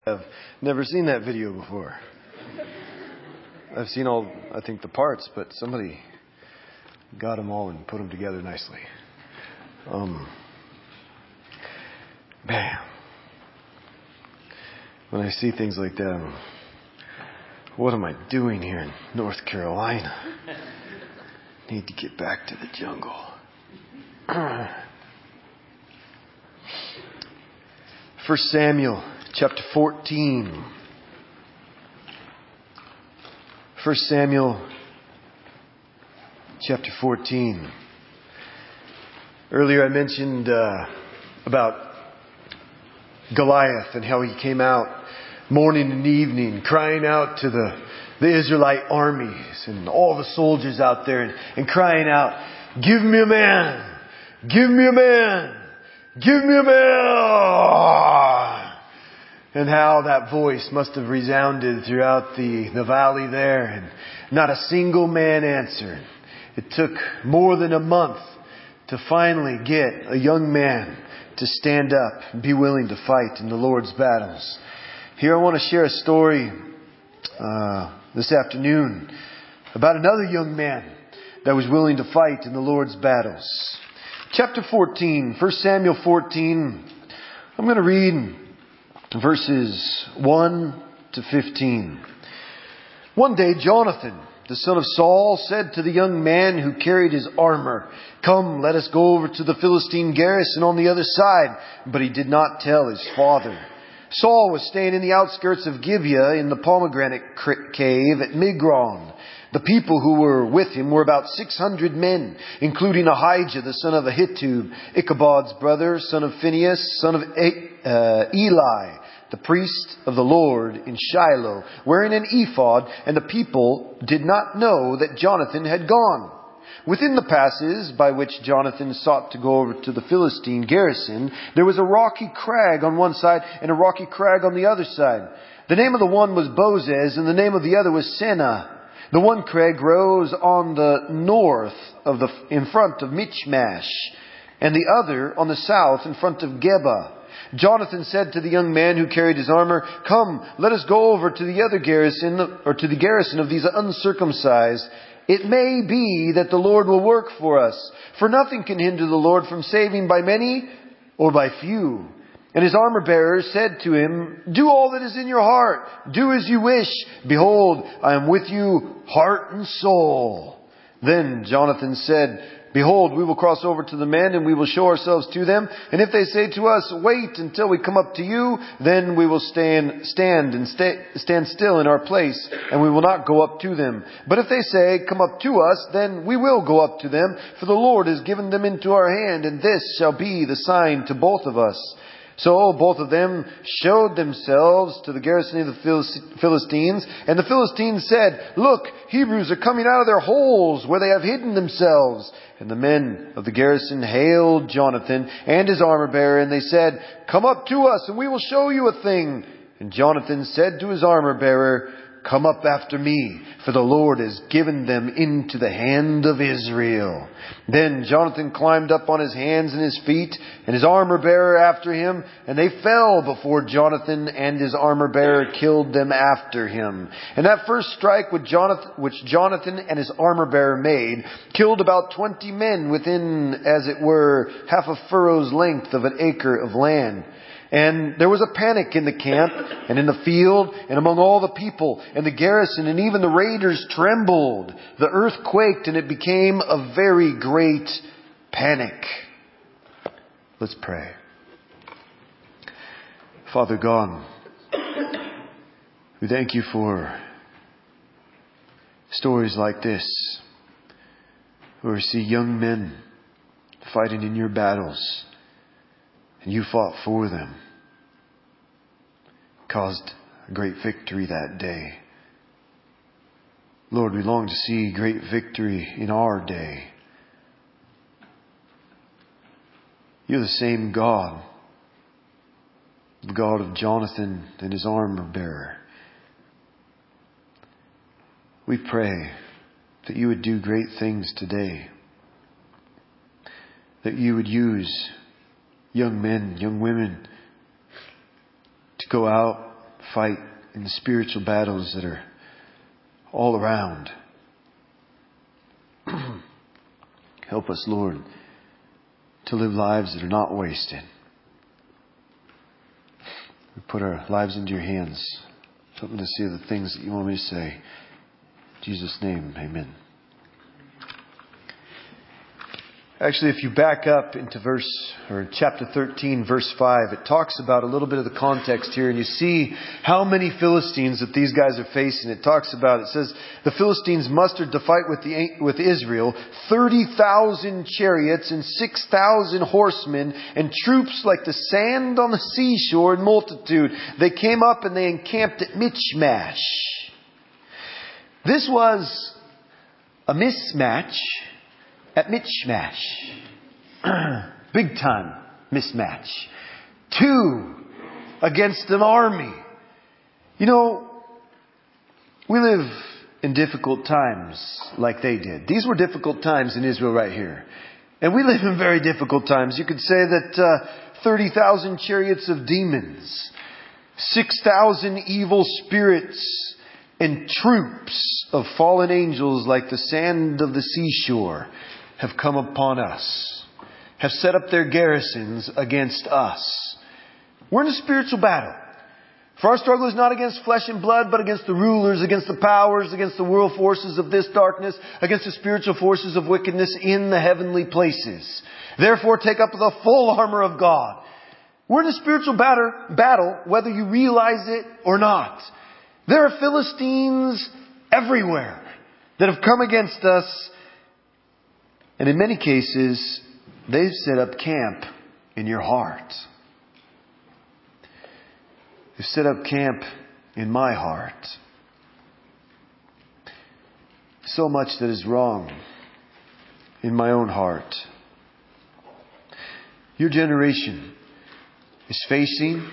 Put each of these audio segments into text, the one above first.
I've never seen that video before. I've seen the parts, but somebody got them all and put them together nicely. Man, when I see things like that, what am I doing here in North Carolina? Need to get back to the jungle. 1 Samuel chapter 14. 1 Samuel chapter 14. Earlier I mentioned about Goliath and how he came out morning and evening crying out to the Israelite armies and all the soldiers out there and crying out, "Give me a man! Give me a man! Give me a man!" And how that voice must have resounded throughout the valley there, and not a single man answered. It took more than a month to finally get a young man to stand up and be willing to fight in the Lord's battles. Here I want to share a story this afternoon about another young man that was willing to fight in the Lord's battles. Chapter 14, 1 Samuel 14. I'm going to read verses 1 to 15. One day Jonathan, the son of Saul, said to the young man who carried his armor, "Come, let us go over to the Philistine garrison on the other side." But he did not tell his father. Saul was staying in the outskirts of Gibeah in the pomegranate cave at Migron. The people who were with him were about 600 men, including Ahijah, the son of Ahitub, Ichabod's brother, son of Phinehas, son of Eli, the priest of the Lord in Shiloh, wearing an ephod, and the people did not know that Jonathan had gone. Within the passes by which Jonathan sought to go over to the Philistine garrison, there was a rocky crag on one side and a rocky crag on the other side. The name of the one was Bozez, and the name of the other was Seneh. The one crag rose on the north in front of Michmash, and the other on the south in front of Geba. Jonathan said to the young man who carried his armor, "Come, let us go over to the other garrison, or to the garrison of these uncircumcised. It may be that the Lord will work for us, for nothing can hinder the Lord from saving by many or by few." And his armor-bearer said to him, "Do all that is in your heart. Do as you wish. Behold, I am with you, heart and soul." Then Jonathan said, "Behold, we will cross over to the men, and we will show ourselves to them. And if they say to us, 'Wait until we come up to you,' then we will stand still in our place, and we will not go up to them. But if they say, 'Come up to us,' then we will go up to them, for the Lord has given them into our hand, and this shall be the sign to both of us." So both of them showed themselves to the garrison of the Philistines. And the Philistines said, "Look, Hebrews are coming out of their holes where they have hidden themselves." And the men of the garrison hailed Jonathan and his armor-bearer, and they said, "Come up to us, and we will show you a thing." And Jonathan said to his armor-bearer, "Come up after me, for the Lord has given them into the hand of Israel." Then Jonathan climbed up on his hands and his feet, and his armor-bearer after him, and they fell before Jonathan, and his armor-bearer killed them after him. And that first strike which Jonathan and his armor-bearer made killed about 20 men within, as it were, half a furrow's length of an acre of land. And there was a panic in the camp and in the field and among all the people, and the garrison and even the raiders trembled. The earth quaked, and it became a very great panic. Let's pray. Father God, we thank you for stories like this, where we see young men fighting in your battles. And you fought for them. Caused a great victory that day. Lord, we long to see great victory in our day. You're the same God. The God of Jonathan and his armor-bearer. We pray that you would do great things today. That you would use young men, young women to go out fight in the spiritual battles that are all around. Help us, Lord, to live lives that are not wasted. We put our lives into your hands. Help me to see the things that you want me to say. In Jesus' name, amen. Actually, if you back up into chapter 13, verse 5, it talks about a little bit of the context here, and you see how many Philistines that these guys are facing. It says, the Philistines mustered to fight with Israel 30,000 chariots and 6,000 horsemen and troops like the sand on the seashore in multitude. They came up and they encamped at Michmash. This was a mismatch at Michmash. Big time mismatch. 2 against an army. You know, we live in difficult times like they did. These were difficult times in Israel right here. And we live in very difficult times. You could say that 30,000 chariots of demons, 6,000 evil spirits, and troops of fallen angels like the sand of the seashore have come upon us, have set up their garrisons against us. We're in a spiritual battle. For our struggle is not against flesh and blood, but against the rulers, against the powers, against the world forces of this darkness, against the spiritual forces of wickedness in the heavenly places. Therefore, take up the full armor of God. We're in a spiritual battle, whether you realize it or not. There are Philistines everywhere that have come against us. And in many cases, they've set up camp in your heart. They've set up camp in my heart. So much that is wrong in my own heart. Your generation is facing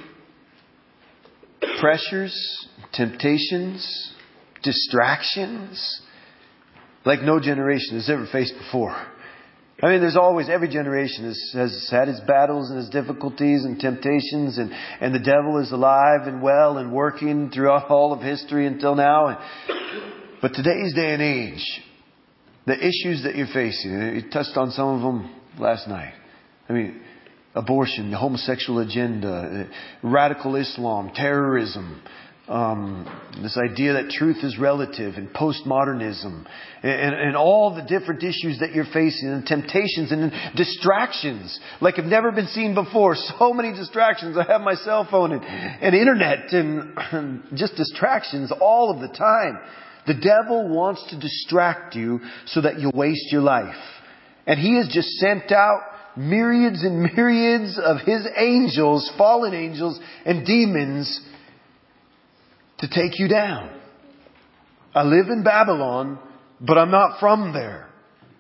pressures, temptations, distractions like no generation has ever faced before. I mean, every generation has had its battles and its difficulties and temptations, and the devil is alive and well and working throughout all of history until now. But today's day and age, the issues that you're facing, you touched on some of them last night. I mean, abortion, the homosexual agenda, radical Islam, terrorism, this idea that truth is relative, and postmodernism, and all the different issues that you're facing, and temptations and distractions like have never been seen before. So many distractions. I have my cell phone and internet and just distractions all of the time. The devil wants to distract you so that you'll waste your life. And he has just sent out myriads and myriads of his angels, fallen angels and demons to take you down. I live in Babylon, but I'm not from there.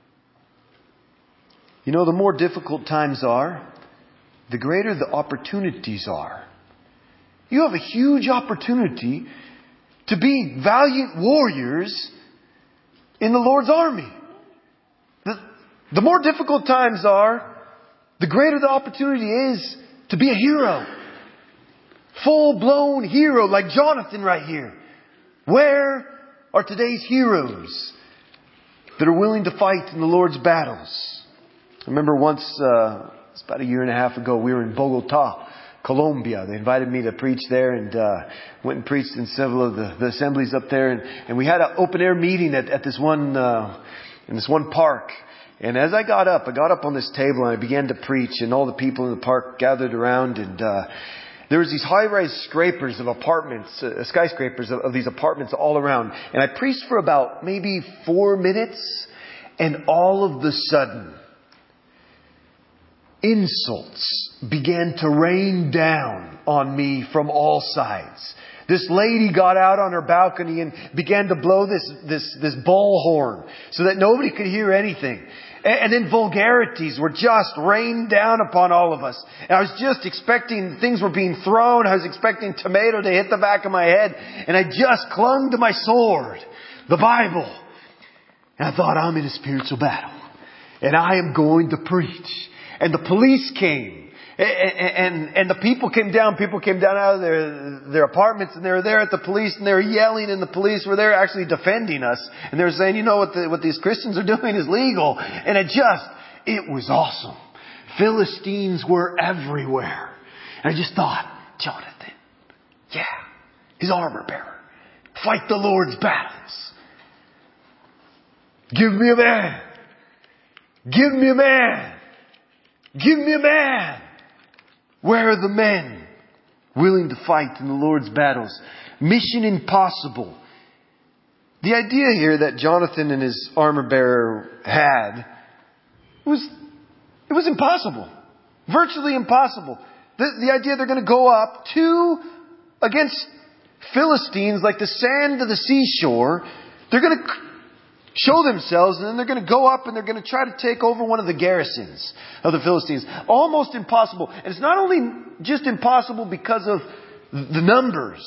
You know, the more difficult times are, the greater the opportunities are. You have a huge opportunity to be valiant warriors in the Lord's army. The more difficult times are, the greater the opportunity is to be a hero. Full-blown hero like Jonathan right here. Where are today's heroes that are willing to fight in the Lord's battles? I remember once, it's about 1.5 years ago, we were in Bogota, Colombia. They invited me to preach there, and went and preached in several of the assemblies up there. And we had an open air meeting at this one in this one park. And as I got up on this table and I began to preach, and all the people in the park gathered around, and there was these high-rise scrapers of apartments, skyscrapers of these apartments all around. And I preached for about maybe 4 minutes, and all of a sudden, insults began to rain down on me from all sides. This lady got out on her balcony and began to blow this bullhorn so that nobody could hear anything. And then vulgarities were just rained down upon all of us. And I was just expecting things were being thrown. I was expecting tomato to hit the back of my head. And I just clung to my sword, the Bible. And I thought, I'm in a spiritual battle. And I am going to preach. And the police came. And the people came down out of their apartments, and they were there at the police, and they were yelling, and the police were there actually defending us. And they were saying, what these Christians are doing is legal. And it was awesome. Philistines were everywhere. And I just thought, Jonathan, yeah, his armor bearer. Fight the Lord's battles. Give me a man. Give me a man. Give me a man. Where are the men willing to fight in the Lord's battles? Mission impossible. The idea here that Jonathan and his armor bearer had was impossible. Virtually impossible. The idea they're going to go up against Philistines like the sand of the seashore. They're going to show themselves, and then they're going to go up and they're going to try to take over one of the garrisons of the Philistines. Almost impossible. And it's not only just impossible because of the numbers,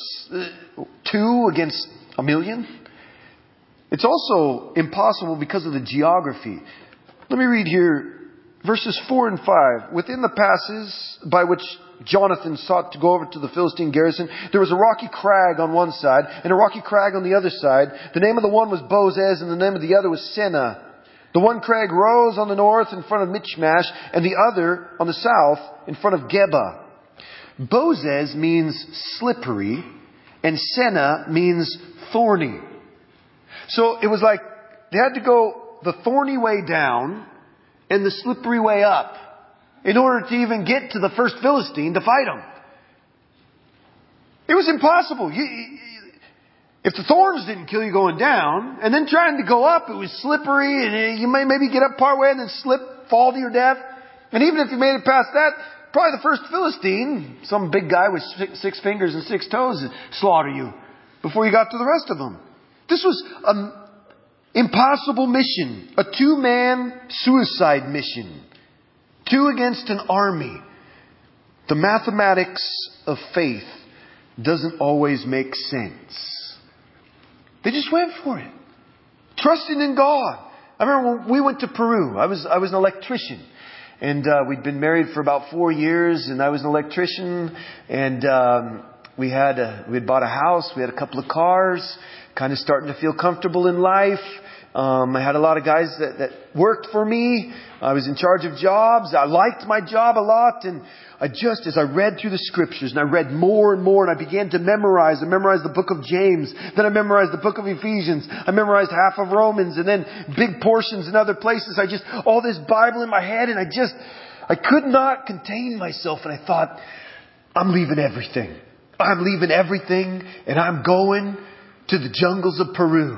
2 against 1,000,000. It's also impossible because of the geography. Let me read here verses 4 and 5. Within the passes by which Jonathan sought to go over to the Philistine garrison, there was a rocky crag on one side and a rocky crag on the other side. The name of the one was Bozez, and the name of the other was Seneh. The one crag rose on the north in front of Michmash, and the other on the south in front of Geba. Bozez means slippery, and Seneh means thorny. So it was like they had to go the thorny way down and the slippery way up in order to even get to the first Philistine to fight him. It was impossible. If the thorns didn't kill you going down, and then trying to go up, it was slippery, and you may maybe get up part way and then slip, fall to your death. And even if you made it past that, probably the first Philistine, some big guy with 6 fingers and 6 toes, slaughter you before you got to the rest of them. This was an impossible mission, a 2-man suicide mission. 2 against an army. The mathematics of faith doesn't always make sense. They just went for it. Trusting in God. I remember when we went to Peru. I was an electrician. And we'd been married for about 4 years, and I was an electrician. And we had bought a house. We had a couple of cars. Kind of starting to feel comfortable in life. I had a lot of guys that worked for me. I was in charge of jobs. I liked my job a lot. And as I read through the scriptures, and I read more and more, and I began to memorize. I memorized the book of James. Then I memorized the book of Ephesians. I memorized half of Romans, and then big portions in other places. All this Bible in my head, and I could not contain myself. And I thought, I'm leaving everything. I'm leaving everything, and I'm going to the jungles of Peru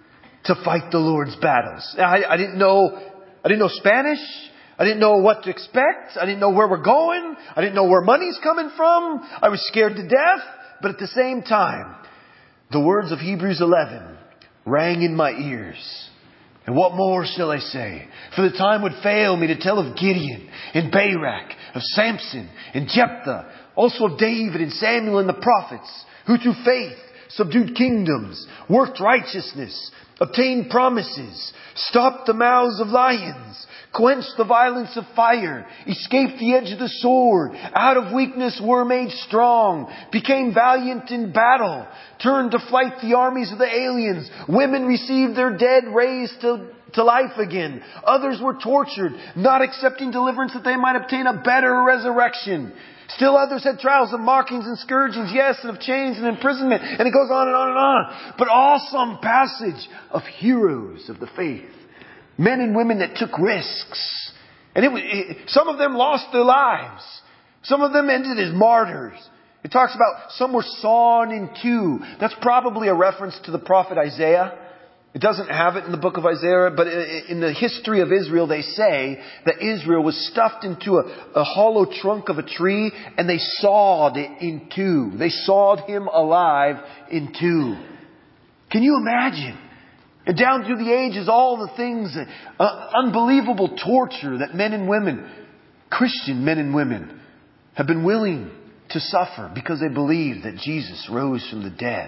to fight the Lord's battles. I didn't know Spanish. I didn't know what to expect. I didn't know where we're going. I didn't know where money's coming from. I was scared to death. But at the same time, the words of Hebrews 11 rang in my ears. And what more shall I say? For the time would fail me to tell of Gideon and Barak, of Samson and Jephthah, also of David and Samuel and the prophets, who through faith subdued kingdoms, worked righteousness, obtained promises, stopped the mouths of lions, quenched the violence of fire, escaped the edge of the sword, out of weakness were made strong, became valiant in battle, turned to flight the armies of the aliens. Women received their dead raised to life again. Others were tortured, not accepting deliverance that they might obtain a better resurrection. Still others had trials of mockings and scourgings, yes, and of chains and imprisonment. And it goes on and on and on. But awesome passage of heroes of the faith. Men and women that took risks. And some of them lost their lives. Some of them ended as martyrs. It talks about some were sawn in two. That's probably a reference to the prophet Isaiah. It doesn't have it in the book of Isaiah, but in the history of Israel, they say that Israel was stuffed into a hollow trunk of a tree, and they sawed it in two. They sawed him alive in two. Can you imagine? And down through the ages, all the things, unbelievable torture that men and women, Christian men and women, have been willing to suffer because they believe that Jesus rose from the dead.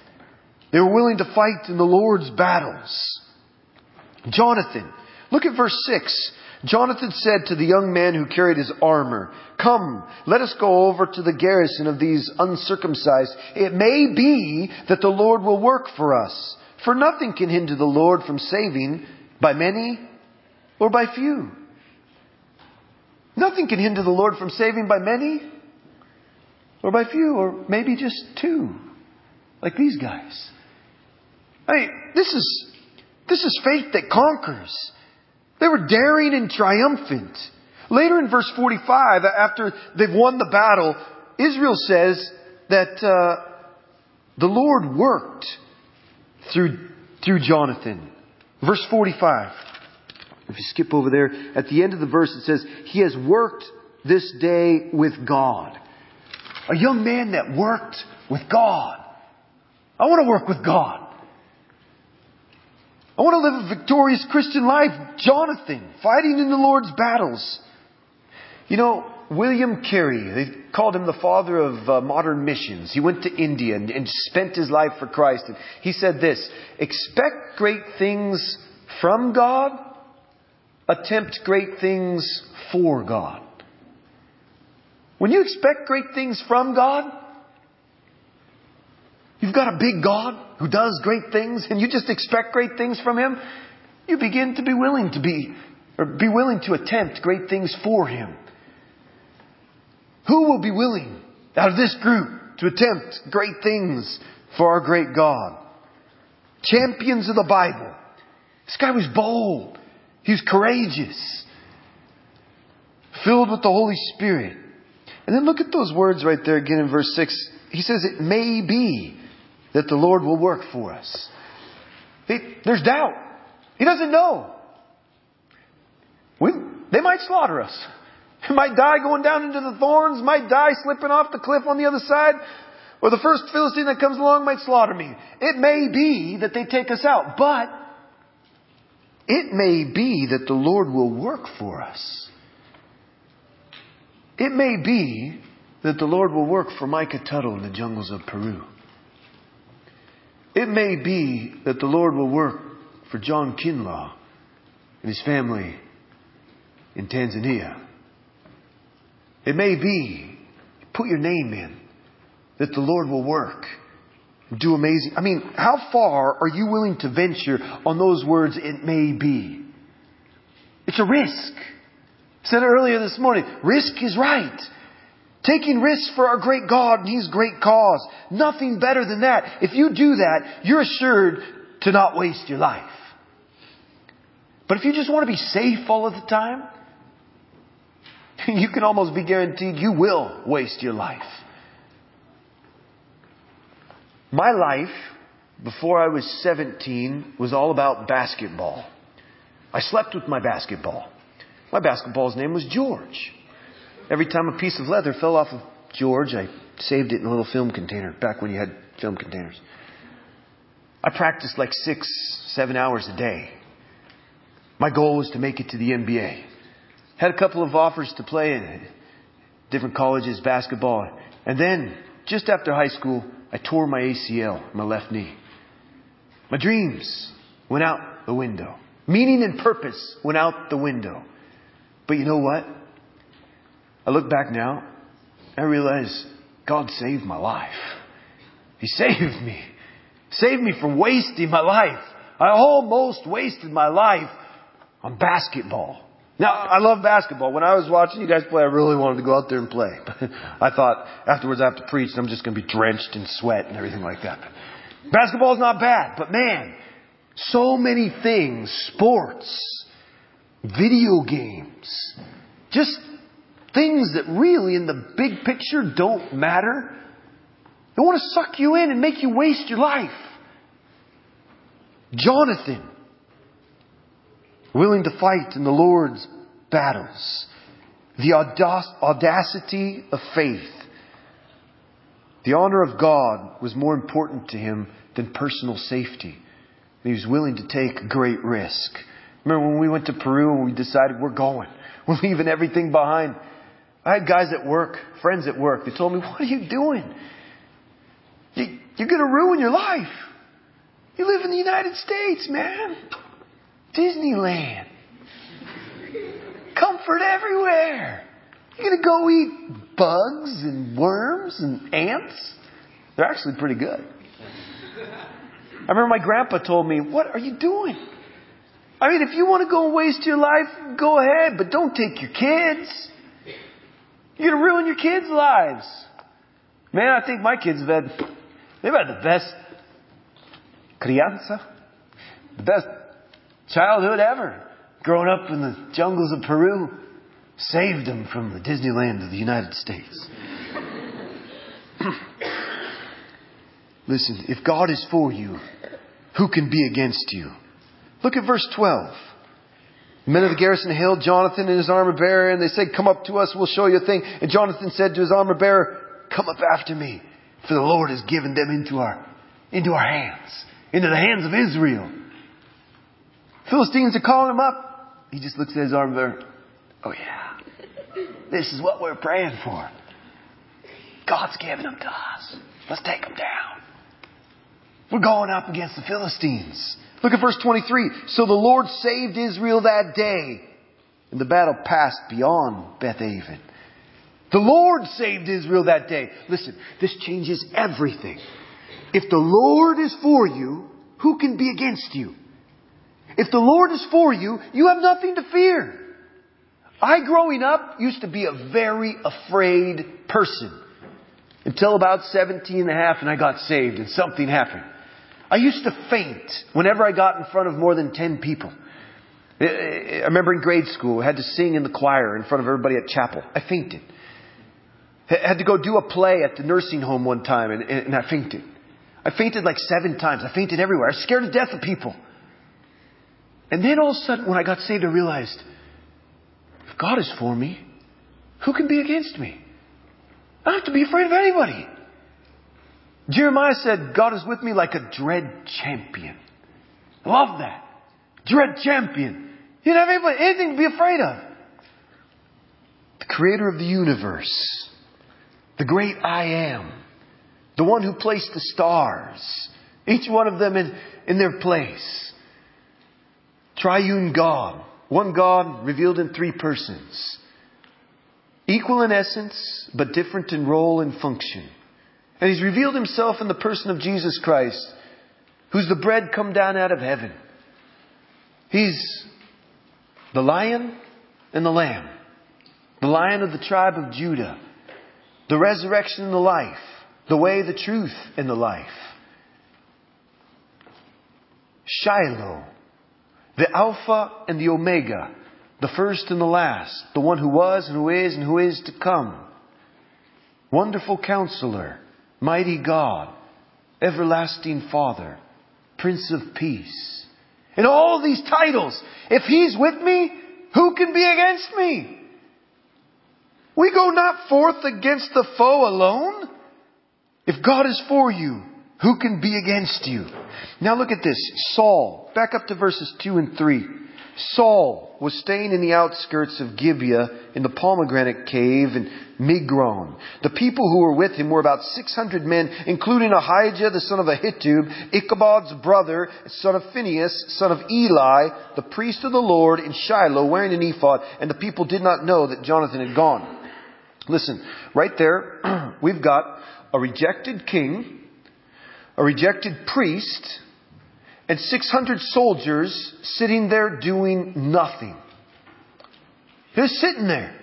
They were willing to fight in the Lord's battles. Jonathan, look at verse 6. Jonathan said to the young man who carried his armor, "Come, let us go over to the garrison of these uncircumcised. It may be that the Lord will work for us. For nothing can hinder the Lord from saving by many or by few." Nothing can hinder the Lord from saving by many or by few, or maybe just two, like these guys. I mean, this is faith that conquers. They were daring and triumphant. Later in verse 45, after they've won the battle, Israel says that the Lord worked through Jonathan. Verse 45. If you skip over there, at the end of the verse it says, "He has worked this day with God." A young man that worked with God. I want to work with God. I want to live a victorious Christian life. Jonathan, fighting in the Lord's battles. You know, William Carey, they called him the father of modern missions. He went to India and spent his life for Christ. And he said this: expect great things from God, attempt great things for God. When you expect great things from God, you've got a big God who does great things, and you just expect great things from Him, you begin to be willing to attempt great things for Him. Who will be willing out of this group to attempt great things for our great God? Champions of the Bible. This guy was bold. He was courageous. Filled with the Holy Spirit. And then look at those words right there again in verse 6. He says, "It may be that the Lord will work for us." There's doubt. He doesn't know. They might slaughter us. We might die going down into the thorns. Might die slipping off the cliff on the other side. Or the first Philistine that comes along might slaughter me. It may be that they take us out. But it may be that the Lord will work for us. It may be that the Lord will work for Micah Tuttle in the jungles of Peru. It may be that the Lord will work for John Kinlaw and his family in Tanzania. It may be, put your name in, that the Lord will work. Do amazing. I mean, how far are you willing to venture on those words, "it may be"? It's a risk. I said it earlier this morning. Risk is right. Taking risks for our great God and His great cause. Nothing better than that. If you do that, you're assured to not waste your life. But if you just want to be safe all of the time, you can almost be guaranteed you will waste your life. My life, before I was 17, was all about basketball. I slept with my basketball. My basketball's name was George. Every time a piece of leather fell off of George, I saved it in a little film container, back when you had film containers. I practiced like 6-7 hours a day. My goal was to make it to the NBA. Had a couple of offers to play in different colleges, basketball. And then, just after high school, I tore my ACL, my left knee. My dreams went out the window. Meaning and purpose went out the window. But you know what? I look back now, I realize God saved my life. He saved me. Saved me from wasting my life. I almost wasted my life on basketball. Now, I love basketball. When I was watching you guys play, I really wanted to go out there and play. But I thought afterwards I have to preach and I'm just going to be drenched in sweat and everything like that. Basketball is not bad, but man, so many things, sports, video games, just things that really in the big picture don't matter. They want to suck you in and make you waste your life. Jonathan, willing to fight in the Lord's battles. The audacity of faith. The honor of God was more important to him than personal safety. He was willing to take great risk. Remember when we went to Peru and we decided we're going. We're leaving everything behind. I had guys at work, friends at work, they told me, "What are you doing? You're going to ruin your life. You live in the United States, man. Disneyland." comfort everywhere. You're going to go eat bugs and worms and ants? They're actually pretty good. I remember my grandpa told me, what are you doing? I mean, if you want to go and waste your life, go ahead, but don't take your kids. You're going to ruin your kids' lives. Man, I think my kids they've had the best crianza, the best childhood ever. Growing up in the jungles of Peru, saved them from the Disneyland of the United States. Listen, if God is for you, who can be against you? Look at verse 12. The men of the garrison hailed Jonathan and his armor bearer, and they said, come up to us, we'll show you a thing. And Jonathan said to his armor bearer, come up after me, for the Lord has given them into our hands, into the hands of Israel. Philistines are calling him up. He just looks at his armor bearer. Oh yeah, this is what we're praying for. God's given them to us. Let's take them down. We're going up against the Philistines. Look at verse 23. So the Lord saved Israel that day, and the battle passed beyond Beth-aven. The Lord saved Israel that day. Listen, this changes everything. If the Lord is for you, who can be against you? If the Lord is for you, you have nothing to fear. I, growing up, used to be a very afraid person. Until about 17 and a half and I got saved and something happened. I used to faint whenever I got in front of more than 10 people. I remember in grade school, I had to sing in the choir in front of everybody at chapel. I fainted. I had to go do a play at the nursing home one time and I fainted. I fainted like 7 times. I fainted everywhere. I was scared to death of people. And then all of a sudden, when I got saved, I realized, if God is for me, who can be against me? I don't have to be afraid of anybody. Jeremiah said, God is with me like a dread champion. I love that. Dread champion. You don't have anything to be afraid of. The creator of the universe. The great I am. The one who placed the stars. Each one of them in their place. Triune God. One God revealed in 3 persons. Equal in essence, but different in role and function. And He's revealed Himself in the person of Jesus Christ, who's the bread come down out of heaven. He's the Lion and the Lamb. The Lion of the tribe of Judah. The resurrection and the life. The way, the truth, and the life. Shiloh. The Alpha and the Omega. The first and the last. The one who was and who is to come. Wonderful Counselor. Mighty God. Everlasting Father. Prince of Peace. And all these titles. If He's with me, who can be against me? We go not forth against the foe alone. If God is for you, who can be against you? Now look at this. Saul. Back up to verses 2 and 3. Saul was staying in the outskirts of Gibeah in the pomegranate cave in Migron. The people who were with him were about 600 men, including Ahijah, the son of Ahitub, Ichabod's brother, son of Phinehas, son of Eli, the priest of the Lord in Shiloh, wearing an ephod, and the people did not know that Jonathan had gone. Listen, right there, we've got a rejected king, a rejected priest, and 600 soldiers sitting there doing nothing. They're sitting there.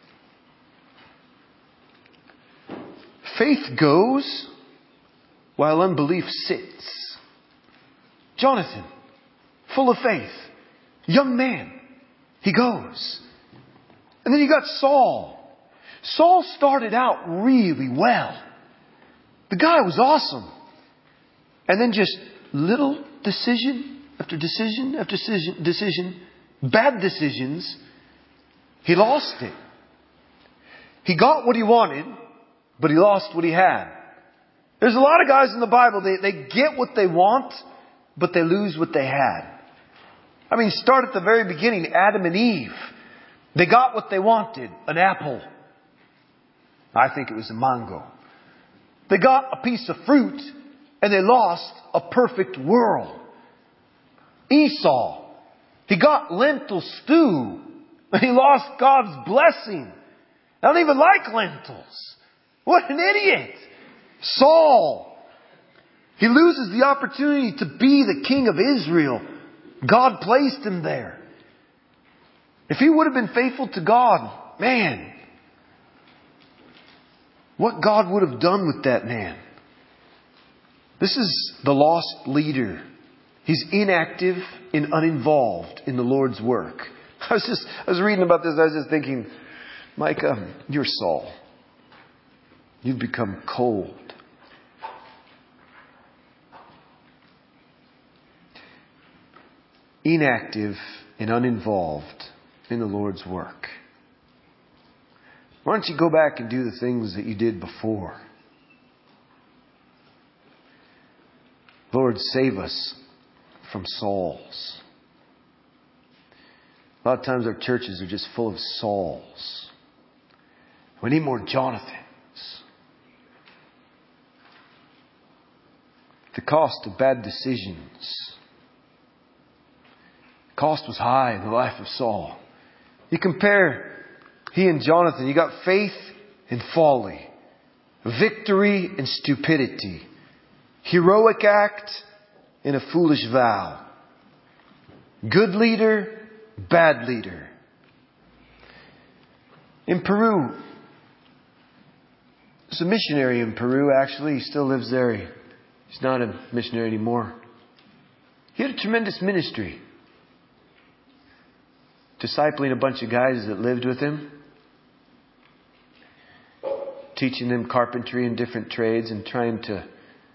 Faith goes while unbelief sits. Jonathan, full of faith, young man, he goes. And then you got Saul. Saul started out really well. The guy was awesome. And then just little decision after decision after decision, bad decisions, he lost it. He got what he wanted, but he lost what he had. There's a lot of guys in the Bible, they get what they want, but they lose what they had. I mean, start at the very beginning, Adam and Eve. They got what they wanted, an apple. I think it was a mango. They got a piece of fruit, and they lost a perfect world. Esau, he got lentil stew, He lost God's blessing. I don't even like lentils. What an idiot. Saul. He loses the opportunity to be the king of Israel. God placed him there. If he would have been faithful to God, man, what God would have done with that man. This is the lost leader. He's inactive and uninvolved in the Lord's work. I was reading about this. I was just thinking, Micah, you're Saul. You've become cold. Inactive and uninvolved in the Lord's work. Why don't you go back and do the things that you did before? Lord, save us from Sauls. A lot of times our churches are just full of Sauls. We need more Jonathans. The cost of bad decisions. The cost was high in the life of Saul. You compare he and Jonathan, you got faith and folly. Victory and stupidity. Heroic act and a foolish vow. Good leader, bad leader. In Peru, there's a missionary in Peru, actually. He still lives there. He's not a missionary anymore. He had a tremendous ministry. Discipling a bunch of guys that lived with him. Teaching them carpentry and different trades and trying to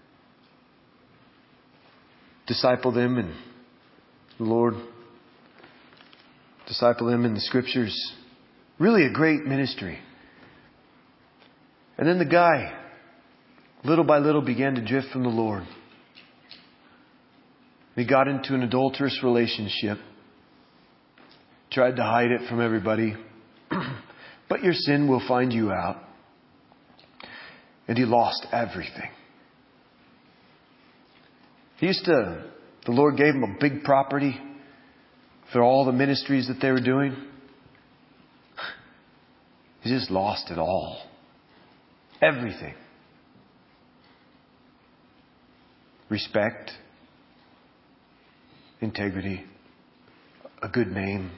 disciple them and the Lord disciple them in the Scriptures. Really a great ministry. And then the guy, little by little, began to drift from the Lord. He got into an adulterous relationship. Tried to hide it from everybody. But your sin will find you out. And he lost everything. The Lord gave him a big property for all the ministries that they were doing. He just lost it all. Everything. Respect. Integrity. A good name.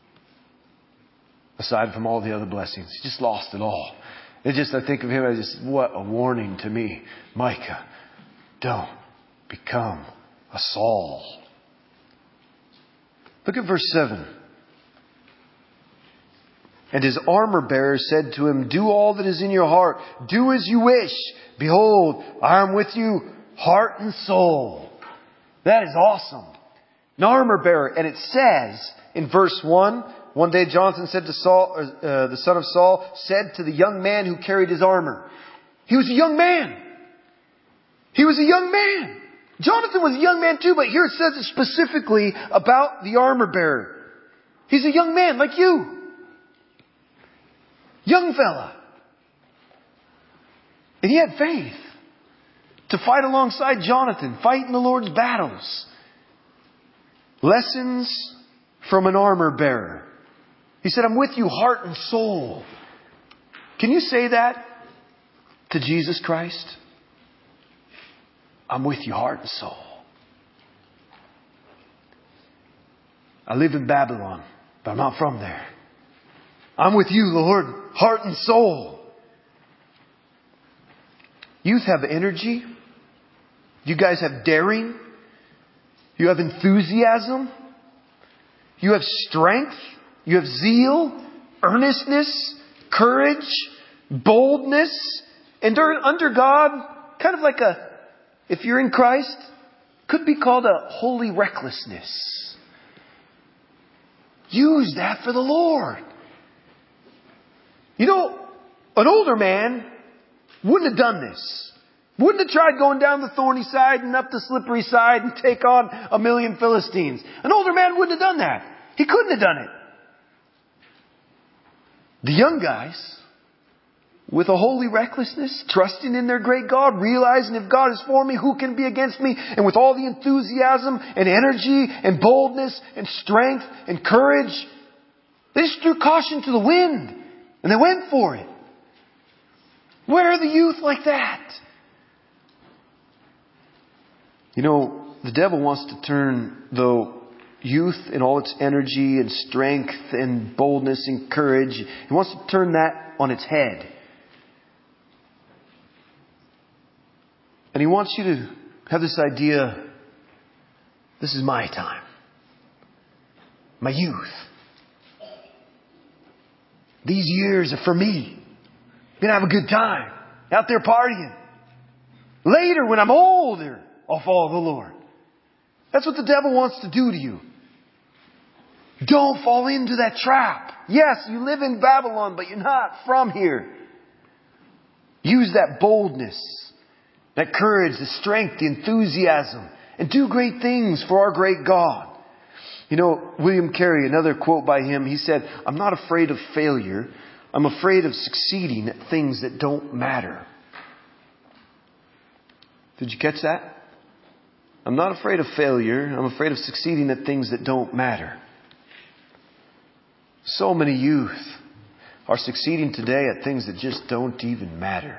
Aside from all the other blessings. He just lost it all. I think of him as just, what a warning to me. Micah, don't become a Saul. Look at verse 7. And his armor bearer said to him, do all that is in your heart. Do as you wish. Behold, I am with you, heart and soul. That is awesome. An armor bearer. And it says in verse 1, one day Jonathan said to Saul, the son of Saul, said to the young man who carried his armor. He was a young man. He was a young man. Jonathan was a young man too, but here it says it specifically about the armor bearer. He's a young man like you. Young fella. And he had faith to fight alongside Jonathan, fight in the Lord's battles. Lessons from an armor bearer. He said, I'm with you heart and soul. Can you say that to Jesus Christ? I'm with you heart and soul. I live in Babylon, but I'm not from there. I'm with you, Lord, heart and soul. Youth have energy. You guys have daring. You have enthusiasm. You have strength. You have zeal, earnestness, courage, boldness. And under God, kind of like if you're in Christ, could be called a holy recklessness. Use that for the Lord. You know, an older man wouldn't have done this. Wouldn't have tried going down the thorny side and up the slippery side and take on 1,000,000 Philistines. An older man wouldn't have done that. He couldn't have done it. The young guys, with a holy recklessness, trusting in their great God, realizing if God is for me, who can be against me? And with all the enthusiasm and energy and boldness and strength and courage, They just threw caution to the wind and they went for it. Where are the youth like that? You know, the devil wants to turn, though, youth in all its energy and strength and boldness and courage, he wants to turn that on its head. And he wants you to have this idea, this is my time. My youth. These years are for me. I'm going to have a good time. Out there partying. Later, when I'm older, I'll follow the Lord. That's what the devil wants to do to you. Don't fall into that trap. Yes, you live in Babylon, but you're not from here. Use that boldness, that courage, the strength, the enthusiasm, and do great things for our great God. You know, William Carey, another quote by him, he said, "I'm not afraid of failure. I'm afraid of succeeding at things that don't matter." Did you catch that? I'm not afraid of failure. I'm afraid of succeeding at things that don't matter. So many youth are succeeding today at things that just don't even matter.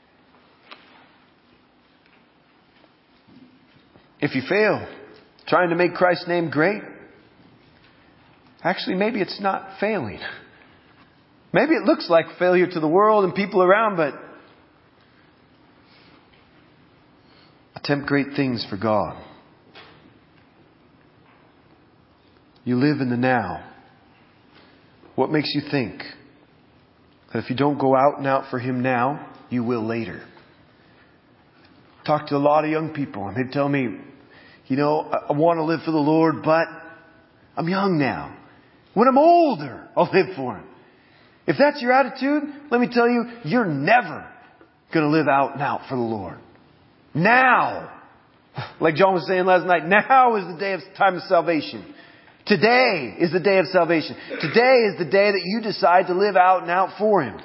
If you fail trying to make Christ's name great, actually maybe it's not failing. Maybe it looks like failure to the world and people around, but attempt great things for God. You live in the now. What makes you think that if you don't go out and out for Him now, you will later? Talk to a lot of young people and they tell me, you know, I want to live for the Lord, but I'm young now. When I'm older, I'll live for Him. If that's your attitude, let me tell you, you're never going to live out and out for the Lord. Now, like John was saying last night, now is the day of time of salvation. Today is the day of salvation. Today is the day that you decide to live out and out for Him.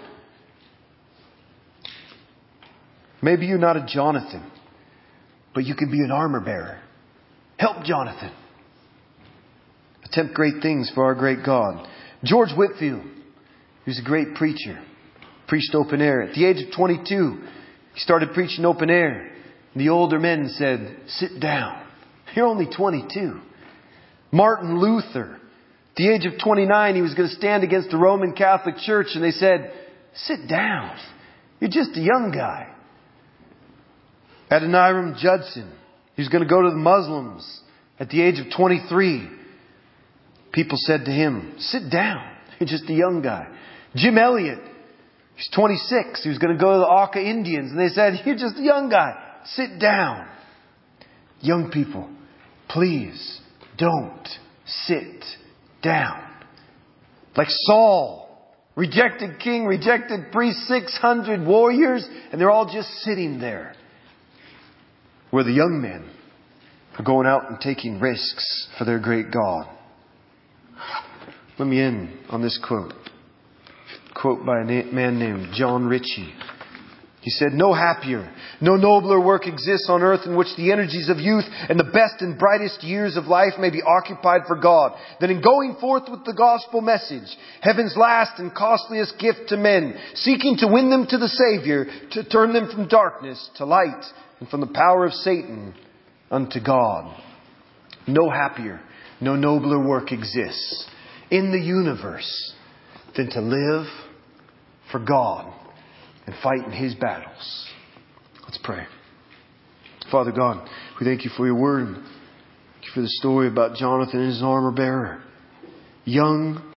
Maybe you're not a Jonathan, but you can be an armor bearer. Help Jonathan. Attempt great things for our great God. George Whitefield, who's a great preacher, preached open air. At the age of 22, he started preaching open air. And the older men said, "Sit down. You're only 22. Martin Luther, at the age of 29, he was going to stand against the Roman Catholic Church. And they said, "Sit down. You're just a young guy." Adoniram Judson, he was going to go to the Muslims at the age of 23. People said to him, "Sit down. You're just a young guy." Jim Elliot, he's 26. He was going to go to the Auca Indians. And they said, "You're just a young guy. Sit down." Young people, please don't sit down. Like Saul, rejected king, rejected priest, 600 warriors, and they're all just sitting there. Where the young men are going out and taking risks for their great God. Let me end on this quote. Quote by a man named John Ritchie. He said, "No happier, no nobler work exists on earth in which the energies of youth and the best and brightest years of life may be occupied for God than in going forth with the gospel message, heaven's last and costliest gift to men, seeking to win them to the Savior, to turn them from darkness to light and from the power of Satan unto God." No happier, no nobler work exists in the universe than to live for God and fight in His battles. Let's pray. Father God, we thank You for Your word. Thank You for the story about Jonathan and his armor bearer. Young,